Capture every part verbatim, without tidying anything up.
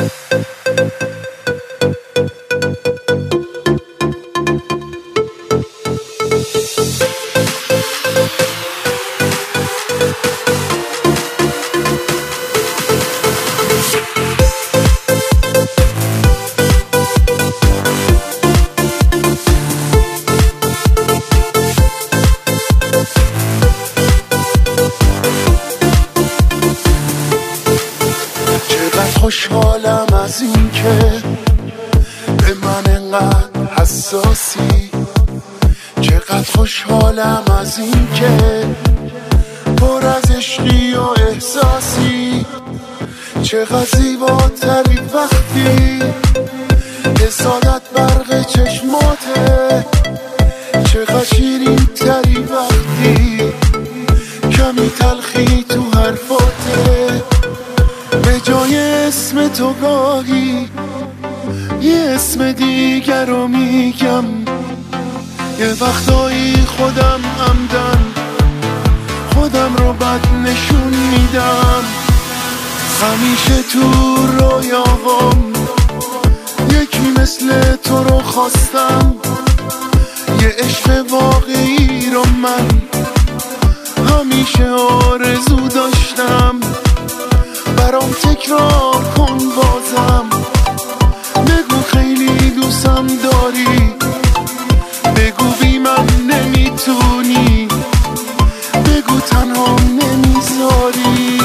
خوشحالم از این که به من انقدر حساسی، چقدر خوشحالم از این که پر از عشقی و احساسی، چقدر زیباتری وقتی حسادت برق چشماته، چقدر شیرین تری وقتی کمی تلخی تو حرفاته، به جای اسم تو گاهی یه اسم دیگر رو میگم، یه وقتایی خودم عمدن خودم رو بد نشون میدم، همیشه تو رویاهام یکی مثل تو رو خواستم، یه عشق واقعی رو من همیشه آرزو داشتم، برام تکرار کن بازم، بگو خیلی دوستم داری، بگو بی من نمیتونی، بگو تنها نمیذاری.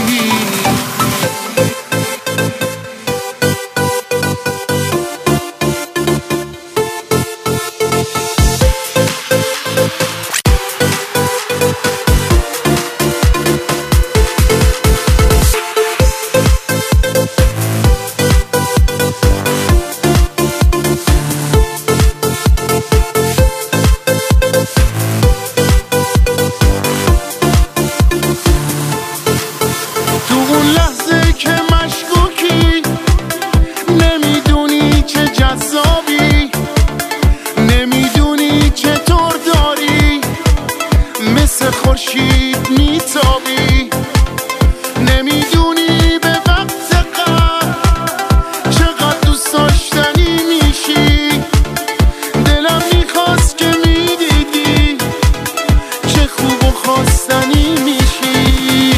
خورشید میتابی، نمیدونی به وقت قهر چقدر دوست داشتنی میشی، دلم میخواست که میدیدی چه خوب و خواستنی میشی،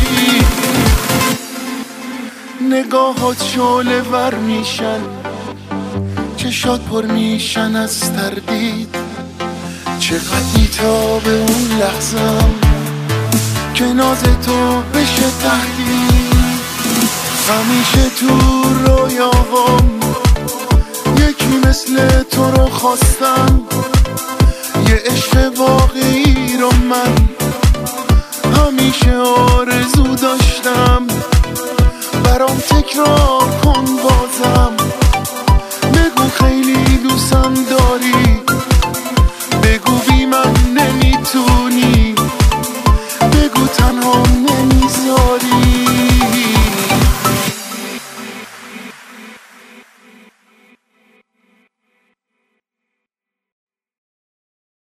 نگاهات شعله ور میشن، چشات پر میشن از تردید، چقدر میتابه اون لحظم که ناز تو بشه تهدید، همیشه تو رویاهام یکی مثل تو رو خواستم، یه عشق واقعی رو من همیشه